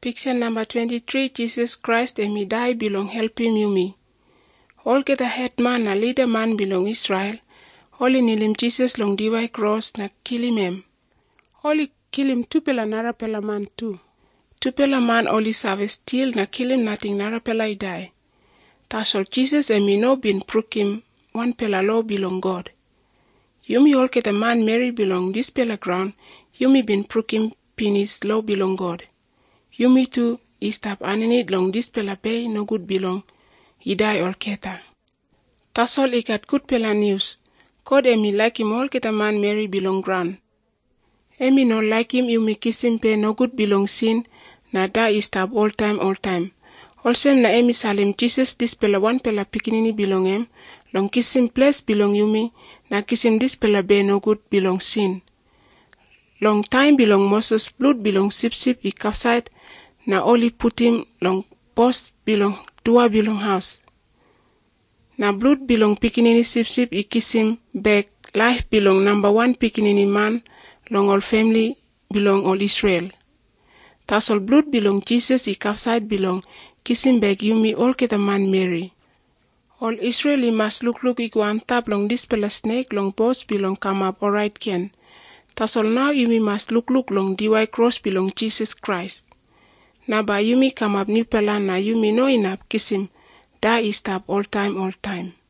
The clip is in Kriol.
Picture number 23, Jesus Christ emi die bilong helpim yumi. All get a head man na leader man bilong Israel. All nilim Jesus long diwai cross na kill him. All kill him tupela narapela man too. Tupela man only serve still na kill him nothing narapela I die. Tasol Jesus emi no bin prukim one pela law belong God. Yumi all get a man Mary belong this pela ground. Yumi bin prukim pinis law belong God. Yumi too istap anenid long this pela pay no good belong. I die all keta. Tasol ikat good pela news. God emi like him all keta man Mary belong ground. Emi no like him yumi kiss him pay no good belong sin. Na da istap all time. Also na emi salim Jesus this pela one pela pikinini belong em. Long kiss him place belong yumi. Na kiss him this pela be no good belong sin. Long time belong Moses blood belong sip I capside. Na only put him long post belong dua belong house. Na blood belong pikinini sip I kiss him back. Life belong number one pikinini man. Long all family belong all Israel. Tasol blood belong Jesus I capside belong. Kiss him back yumi all keta man Mary. All Israeli must look iku antap long this pela snake long post belong come up alright ken. Tasol now yumi must look long DY cross belong Jesus Christ. Na ba yumi come up new pela na yumi no inap kiss him. Da is tap all time.